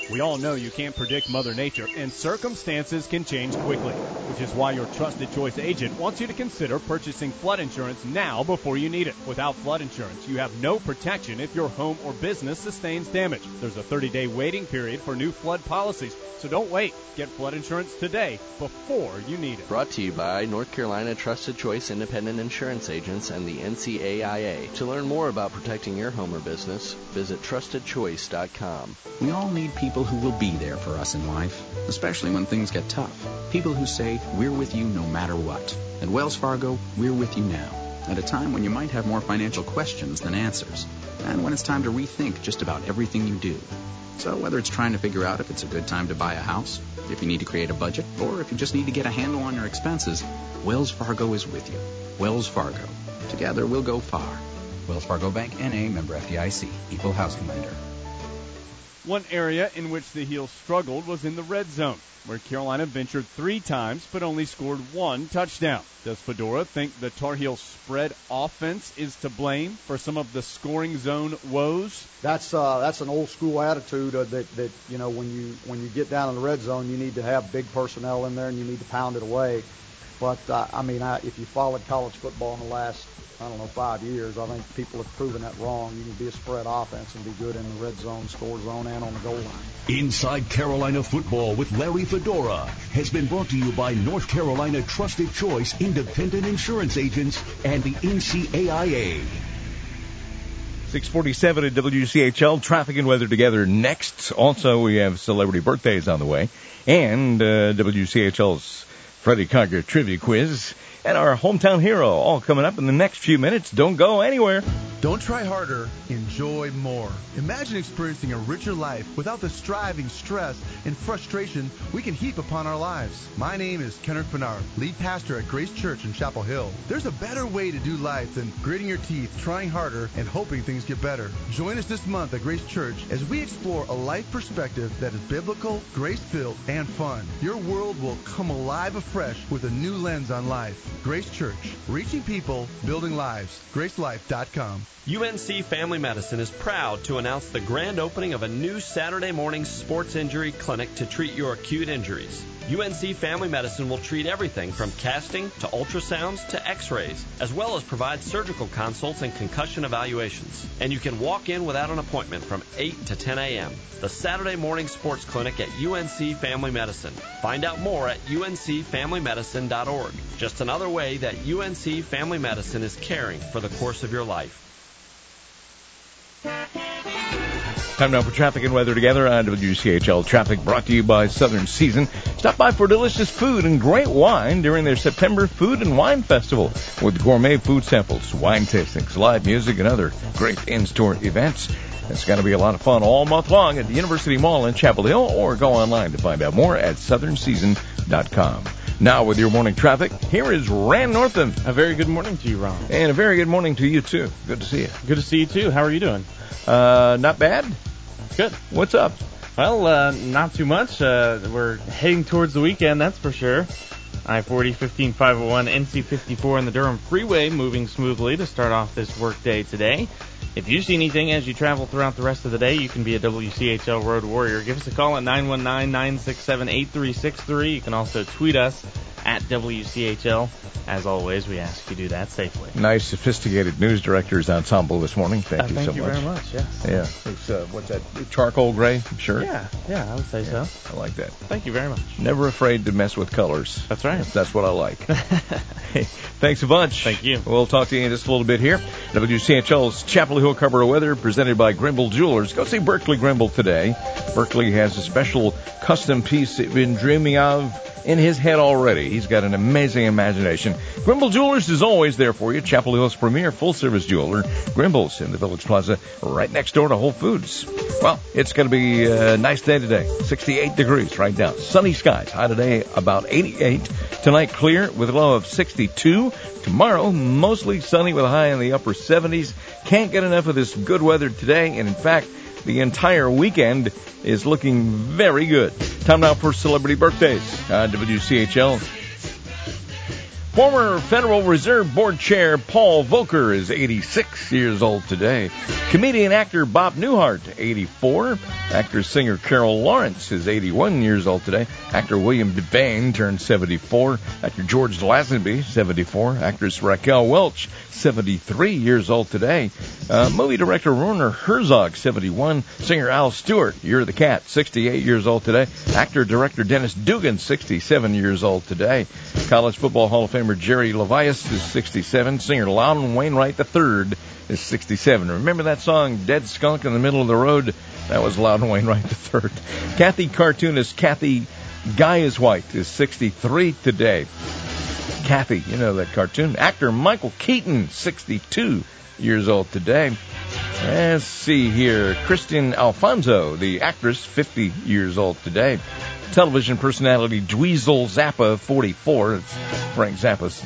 We all know you can't predict Mother Nature, and circumstances can change quickly, which is why your trusted choice agent wants you to consider purchasing flood insurance now before you need it. Without flood insurance, you have no protection if your home or business sustains damage. There's a thirty-day waiting period for new flood policies, so don't wait. Get flood insurance today before you need it. Brought to you by North Carolina Trusted Choice Independent Insurance Agents and the N C A I A. To learn more about protecting your home or business, visit trusted choice dot com. We all need people who will be there for us in life, especially when things get tough. People who say, we're with you no matter what. At Wells Fargo, we're with you now, at a time when you might have more financial questions than answers, and when it's time to rethink just about everything you do. So whether it's trying to figure out if it's a good time to buy a house, if you need to create a budget, or if you just need to get a handle on your expenses, Wells Fargo is with you. Wells Fargo. Together we'll go far. Wells Fargo Bank, N A, member F D I C, equal housing lender. One area in which the Heels struggled was in the red zone, where Carolina ventured three times but only scored one touchdown. Does Fedora think the Tar Heel spread offense is to blame for some of the scoring zone woes? That's uh, that's an old school attitude uh, that that you know when you when you get down in the red zone, you need to have big personnel in there and you need to pound it away. But uh, I mean, I, if you followed college football in the last I don't know, five years, I think people have proven that wrong. You can be a spread offense and be good in the red zone, score zone, and on the goal line. Inside Carolina Football with Larry Fedora has been brought to you by North Carolina Trusted Choice Independent Insurance Agents and the N C A I A. six forty-seven at W C H L. Traffic and weather together next. Also, we have celebrity birthdays on the way. And uh, W C H L's Freddie Conger Trivia Quiz. And our hometown hero all coming up in the next few minutes. Don't go anywhere. Don't try harder, enjoy more. Imagine experiencing a richer life without the striving, stress, and frustration we can heap upon our lives. My name is Kenneth Bernard, lead pastor at Grace Church in Chapel Hill. There's a better way to do life than gritting your teeth, trying harder, and hoping things get better. Join us this month at Grace Church as we explore a life perspective that is biblical, grace-filled, and fun. Your world will come alive afresh with a new lens on life. Grace Church, reaching people, building lives. grace life dot com. U N C Family Medicine is proud to announce the grand opening of a new Saturday morning sports injury clinic to treat your acute injuries. U N C Family Medicine will treat everything from casting to ultrasounds to x-rays, as well as provide surgical consults and concussion evaluations. And you can walk in without an appointment from eight to ten a.m. The Saturday morning sports clinic at U N C Family Medicine. Find out more at U N C family medicine dot org. Just another way that U N C Family Medicine is caring for the course of your life. Time now for traffic and weather together on W C H L Traffic, brought to you by Southern Season. Stop by for delicious food and great wine during their September Food and Wine Festival with gourmet food samples, wine tastings, live music, and other great in-store events. It's going to be a lot of fun all month long at the University Mall in Chapel Hill, or go online to find out more at southern season dot com. Now with your morning traffic, here is Rand Northam. A very good morning to you, Ron. And a very good morning to you, too. Good to see you. Good to see you, too. How are you doing? Uh, not bad. Good. What's up? Well, uh, not too much. Uh, we're heading towards the weekend, that's for sure. I forty, fifteen, five oh one, N C fifty-four, and the Durham Freeway moving smoothly to start off this workday today. If you see anything as you travel throughout the rest of the day, you can be a W C H L Road Warrior. Give us a call at nine one nine, nine six seven, eight three six three. You can also tweet us at W C H L. As always, we ask you do that safely. Nice, sophisticated news director's ensemble this morning. Thank uh, you thank so you much. Thank you very much, yes. Yeah. It's, uh, what's that, charcoal gray shirt? Yeah, yeah, I would say yeah, so. I like that. Thank you very much. Never afraid to mess with colors. That's right. That's, that's what I like. Hey, thanks a bunch. Thank you. We'll talk to you in just a little bit here. W C H L's Chapel Hill Carbureau Weather, presented by Grimble Jewelers. Go see Berkeley Grimble today. Berkeley has a special custom piece that you've been dreaming of in his head already. He's got an amazing imagination. Grimble Jewelers is always there for you. Chapel Hill's premier full-service jeweler. Grimble's in the Village Plaza, right next door to Whole Foods. Well, it's going to be a nice day today. sixty-eight degrees right now. Sunny skies. High today about eighty-eight. Tonight clear with a low of sixty-two. Tomorrow mostly sunny with a high in the upper seventies. Can't get enough of this good weather today, and in fact, the entire weekend is looking very good. Time now for celebrity birthdays on W C H L. Former Federal Reserve Board Chair Paul Volcker is eighty-six years old today. Comedian actor Bob Newhart, eighty-four. Actor singer Carol Lawrence is eighty-one years old today. Actor William Devane turned seventy-four. Actor George Lazenby, seventy-four. Actress Raquel Welch, seventy-three years old today. Uh, movie director Werner Herzog, seventy-one. Singer Al Stewart, You're the Cat, sixty-eight years old today. Actor director Dennis Dugan, sixty-seven years old today. College Football Hall of Famer Jerry Levias is sixty-seven. Singer Loudon Wainwright the third is sixty-seven. Remember that song, Dead Skunk in the Middle of the Road? That was Loudon Wainwright the third. Kathy cartoonist Kathy Guy-is-White is sixty-three today. Kathy, you know that cartoon. Actor Michael Keaton, sixty-two years old today. Let's see here. Kristen Alfonso, the actress, fifty years old today. Television personality Dweezil Zappa, forty-four. It's Frank Zappa's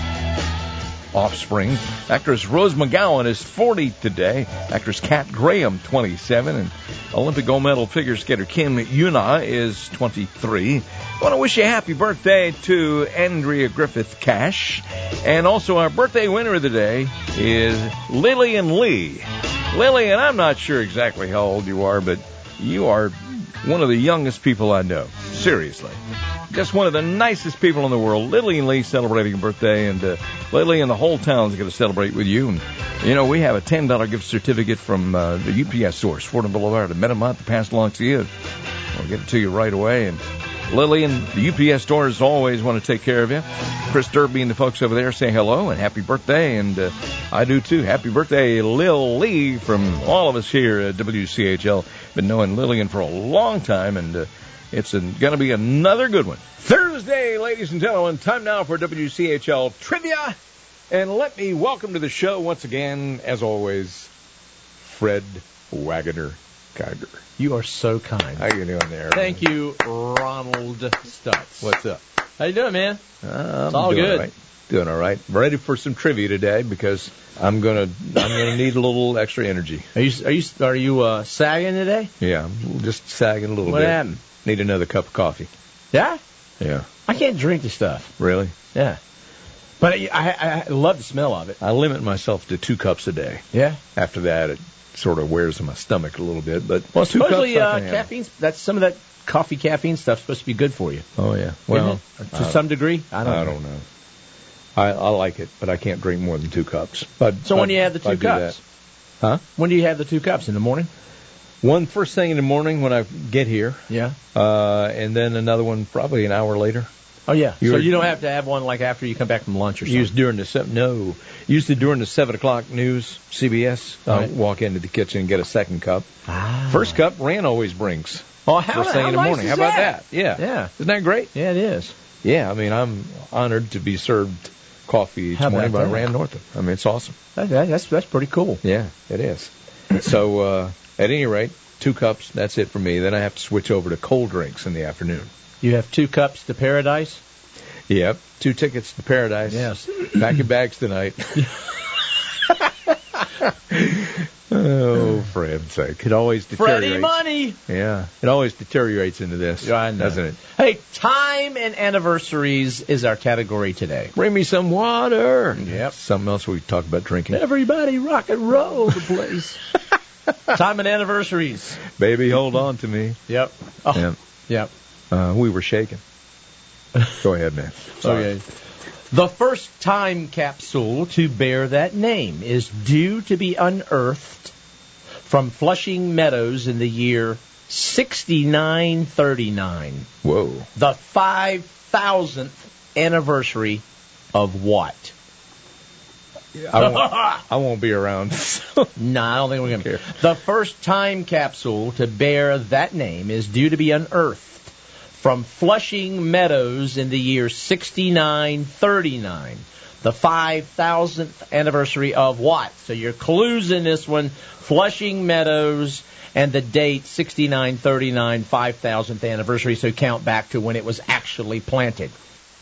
offspring. Actress Rose McGowan is forty today. Actress Kat Graham, twenty-seven. And Olympic gold medal figure skater Kim Yuna is twenty-three. I want to wish you a happy birthday to Andrea Griffith Cash. And also our birthday winner of the day is Lillian Lee. Lillian, I'm not sure exactly how old you are, but you are one of the youngest people I know. Seriously. Just one of the nicest people in the world. Lillian Lee celebrating a birthday, and uh, Lillian, the whole town's going to celebrate with you. And, you know, we have a ten dollars gift certificate from uh, the U P S source, Fordham Boulevard in Metamont, to pass along to you. We'll get it to you right away. And Lillian, the U P S stores always want to take care of you. Chris Derby and the folks over there say hello and happy birthday, and uh, I do too. Happy birthday, Lil Lee, from all of us here at W C H L. Been knowing Lillian for a long time, and uh, it's going to be another good one. Thursday, ladies and gentlemen, time now for W C H L Trivia. And let me welcome to the show once again, as always, Fred Wagoner Geiger. You are so kind. How you doing there? Thank man? you, Ronald Stutz. What's up? How you doing, man? Uh, it's all doing good. All right. Doing all right. Ready for some trivia today because I'm gonna I'm gonna need a little extra energy. Are you are you are you uh, sagging today? Yeah, I'm just sagging a little what bit. What happened? Need another cup of coffee. Yeah? Yeah. I can't drink the stuff. Really? Yeah. But I, I, I love the smell of it. I limit myself to two cups a day. Yeah. After that, it sort of wears on my stomach a little bit. But well, two supposedly cups uh, caffeine. That's some of that coffee caffeine stuff supposed to be good for you. Oh yeah. Well, to uh, some degree. I don't. I know. don't know. I, I like it, but I can't drink more than two cups. But so when do you have the two cups? Huh? When do you have the two cups in the morning? One first thing in the morning when I get here. Yeah. Uh, and then another one probably an hour later. Oh, yeah. You're, so you don't have to have one like after you come back from lunch or something? Used during the seven, no. Usually during the seven o'clock news, C B S, I'll right. walk into the kitchen and get a second cup. Ah. First cup, Rand always brings. Oh, how, first thing how in the nice morning. Is how about that? that? Yeah. Yeah. Isn't that great? Yeah, it is. Yeah, I mean, I'm honored to be served coffee each how morning by that? Rand Northam. I mean, it's awesome. That, that, that's that's pretty cool. Yeah, it is. So, uh, at any rate, two cups, that's it for me. Then I have to switch over to cold drinks in the afternoon. You have two cups to paradise? Yep, two tickets to paradise. Yes. Pack your bags tonight. Oh, for heaven's sake. It always deteriorates. Freddie money! Yeah, it always deteriorates into this, yeah, I know. doesn't it? Hey, time and anniversaries is our category today. Bring me some water. Yep. Something else we talk about drinking. Everybody rock and roll the place. Time and anniversaries. Baby, hold on to me. Yep. Oh, yep. Yep. Uh, we were shaking. Go ahead, man. Sorry. Okay. The first time capsule to bear that name is due to be unearthed from Flushing Meadows in the year sixty-nine thirty-nine. Whoa. The five thousandth anniversary of what? I won't, I won't be around. No, I don't think we're going to. The first time capsule to bear that name is due to be unearthed from Flushing Meadows in the year sixty-nine thirty-nine. The five thousandth anniversary of what? So your clues in this one, Flushing Meadows and the date sixty-nine thirty-nine, five thousandth anniversary. So count back to when it was actually planted.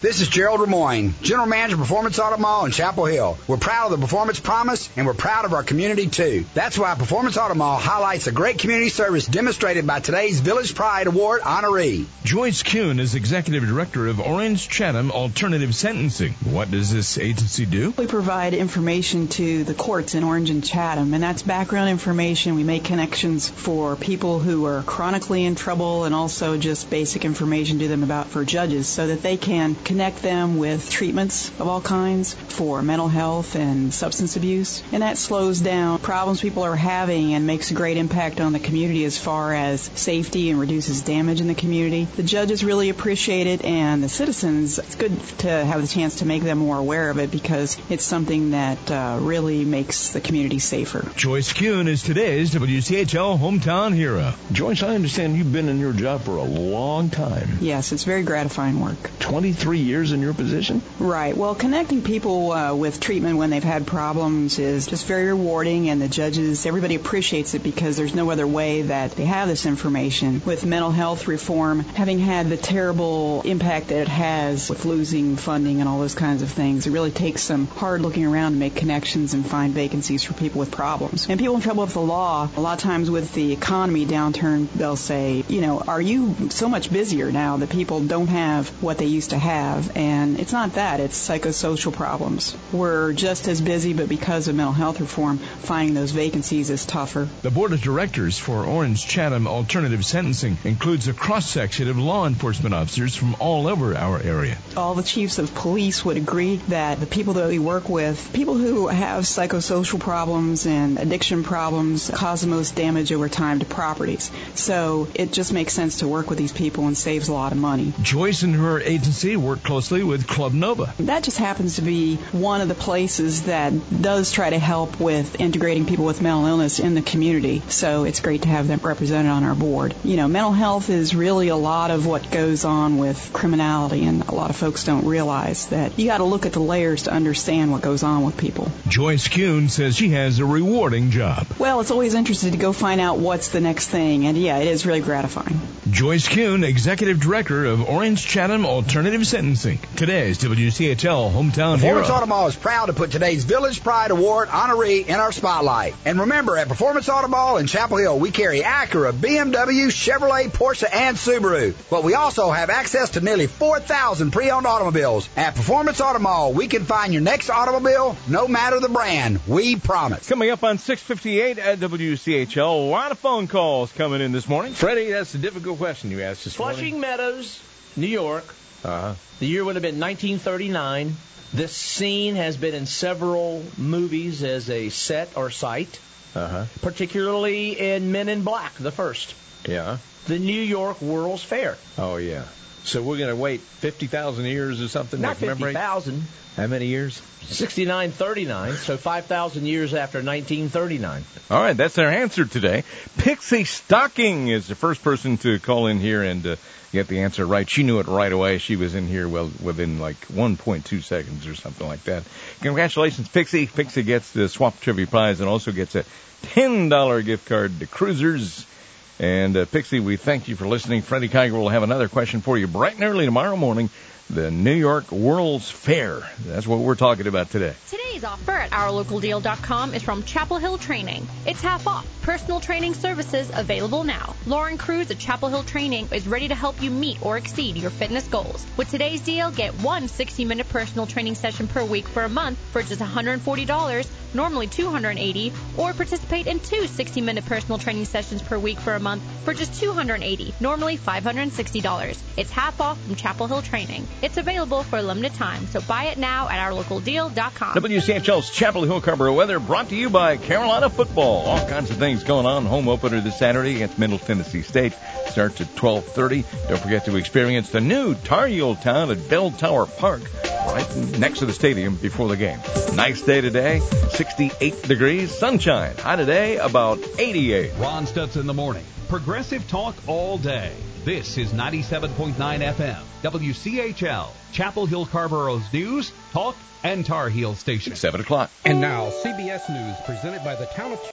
This is Gerald Lemoyne, General Manager of Performance Auto Mall in Chapel Hill. We're proud of the Performance Promise, and we're proud of our community, too. That's why Performance Auto Mall highlights the great community service demonstrated by today's Village Pride Award honoree. Joyce Kuhn is Executive Director of Orange Chatham Alternative Sentencing. What does this agency do? We provide information to the courts in Orange and Chatham, and that's background information. We make connections for people who are chronically in trouble and also just basic information to them about for judges so that they can connect them with treatments of all kinds for mental health and substance abuse. And that slows down problems people are having and makes a great impact on the community as far as safety and reduces damage in the community. The judges really appreciate it, and the citizens, it's good to have the chance to make them more aware of it because it's something that uh, really makes the community safer. Joyce Kuhn is today's W C H L Hometown Hero. Joyce, I understand you've been in your job for a long time. Yes, it's very gratifying work. twenty-three years in your position? Right. Well, connecting people uh, with treatment when they've had problems is just very rewarding, and the judges, everybody appreciates it because there's no other way that they have this information. With mental health reform, having had the terrible impact that it has with losing funding and all those kinds of things, it really takes some hard looking around to make connections and find vacancies for people with problems. And people in trouble with the law, a lot of times with the economy downturn, they'll say, you know, are you so much busier now that people don't have what they used to have? And it's not that. It's psychosocial problems. We're just as busy, but because of mental health reform, finding those vacancies is tougher. The Board of Directors for Orange Chatham Alternative Sentencing includes a cross-section of law enforcement officers from all over our area. All the chiefs of police would agree that the people that we work with, people who have psychosocial problems and addiction problems, cause the most damage over time to properties. So it just makes sense to work with these people and saves a lot of money. Joyce and her agency work closely with Club Nova. That just happens to be one of the places that does try to help with integrating people with mental illness in the community. So it's great to have them represented on our board. You know, mental health is really a lot of what goes on with criminality, and a lot of folks don't realize that you got to look at the layers to understand what goes on with people. Joyce Kuhn says she has a rewarding job. Well, it's always interesting to go find out what's the next thing, and yeah, it is really gratifying. Joyce Kuhn, Executive Director of Orange Chatham Alternative Sentencing. Today's W C H L Hometown Hero. Performance Auto Mall is proud to put today's Village Pride Award honoree in our spotlight. And remember, at Performance Auto Mall in Chapel Hill, we carry Acura, B M W, Chevrolet, Porsche, and Subaru. But we also have access to nearly four thousand pre-owned automobiles. At Performance Auto Mall, we can find your next automobile, no matter the brand. We promise. Coming up on six fifty-eight at W C H L, a lot of phone calls coming in this morning. Freddie, that's a difficult question you asked this Flushing morning. Meadows, New York. Uh-huh. The year would have been nineteen thirty-nine. This scene has been in several movies as a set or site, uh-huh. particularly in Men in Black, the first. Yeah. The New York World's Fair. Oh, yeah. So we're going to wait fifty thousand years or something Not to commemorate? fifty thousand. How many years? sixty-nine thirty-nine, so five thousand years after nineteen thirty-nine. All right, that's our answer today. Pixie Stocking is the first person to call in here and uh, get the answer right. She knew it right away. She was in here well within like one point two seconds or something like that. Congratulations, Pixie. Pixie gets the Swap Trivia Prize and also gets a ten dollars gift card to Cruisers. And, uh, Pixie, we thank you for listening. Freddie Kiger will have another question for you bright and early tomorrow morning. The New York World's Fair. That's what we're talking about today. Today's offer at our local deal dot com is from Chapel Hill Training. It's half off. Personal training services available now. Lauren Cruz at Chapel Hill Training is ready to help you meet or exceed your fitness goals. With today's deal, get one sixty-minute personal training session per week for a month for just one hundred forty dollars, normally two hundred eighty dollars, or participate in two sixty-minute personal training sessions per week for a month for just two hundred eighty dollars, normally five hundred sixty dollars. It's half off from Chapel Hill Training. It's available for a limited time, so buy it now at our local deal dot com. W C H L's Chapel Hill Carver weather brought to you by Carolina Football. All kinds of things going on. Home opener this Saturday against Middle Tennessee State. Starts at twelve thirty. Don't forget to experience the new Tar Heel Town at Bell Tower Park, right next to the stadium before the game. Nice day today, sixty-eight degrees, sunshine. High today, about eighty-eight. Ron Stutz in the morning. Progressive talk all day. This is ninety-seven point nine F M, W C H L, Chapel Hill Carborough's news, talk, and Tar Heel station. seven o'clock. And now, C B S News presented by the town of